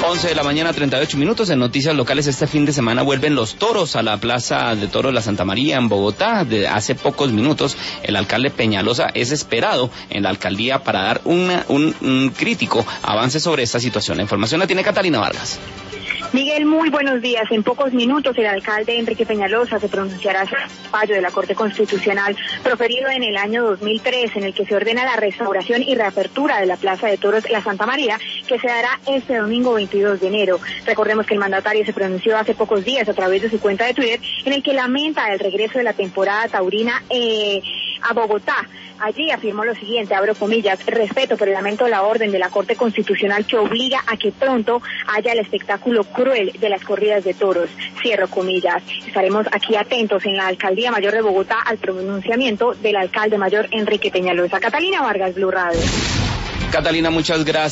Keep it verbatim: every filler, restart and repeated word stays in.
once de la mañana, treinta y ocho minutos. En noticias locales, este fin de semana vuelven los toros a la Plaza de Toros La Santa María en Bogotá. De hace pocos minutos, el alcalde Peñalosa es esperado en la alcaldía para dar una, un, un crítico avance sobre esta situación. La información la tiene Catalina Vargas. Miguel, muy buenos días. En pocos minutos el alcalde Enrique Peñalosa se pronunciará sobre el fallo de la Corte Constitucional proferido en el año dos mil tres, en el que se ordena la restauración y reapertura de la Plaza de Toros La Santa María, que se dará este domingo veintidós de enero. Recordemos que el mandatario se pronunció hace pocos días a través de su cuenta de Twitter, en el que lamenta el regreso de la temporada taurina eh, a Bogotá. Allí afirmó lo siguiente, abro comillas: respeto pero lamento la orden de la Corte Constitucional que obliga a que pronto haya el espectáculo cruel de las corridas de toros, cierro comillas. Estaremos aquí atentos en la Alcaldía Mayor de Bogotá al pronunciamiento del alcalde mayor Enrique Peñalosa. Catalina Vargas, Blue Radio. Catalina, muchas gracias.